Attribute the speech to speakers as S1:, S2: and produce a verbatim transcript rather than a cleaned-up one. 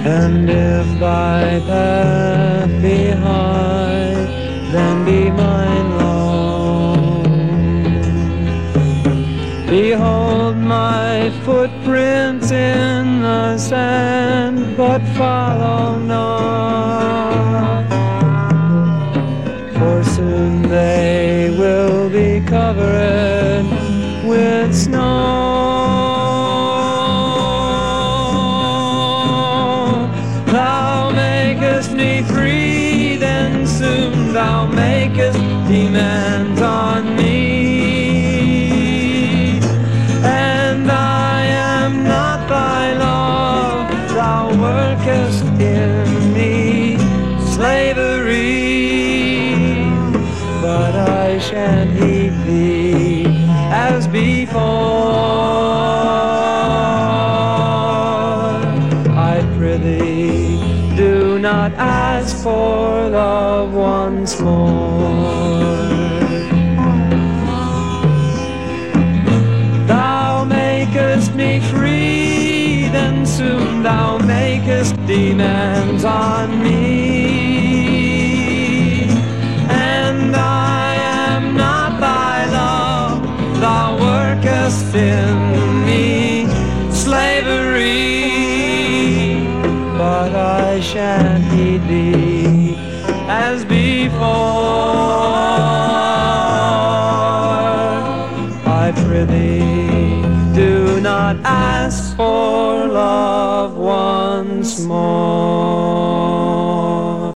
S1: And if thy path be high, then be mine long. Behold my footprints in the sand, but follow not, for soon they will be covered with snow. Thou makest me free, then soon thou makest demands on me. And I am not thy love, thou workest in me slavery. But I shan't heed thee as before. I prithee, do not ask for love once more. Thou makest me free, then soon thou makest demands on me. And I am not thy love, thou workest in me slavery. But I shan't heed thee as before. I prithee, do not ask for love once more.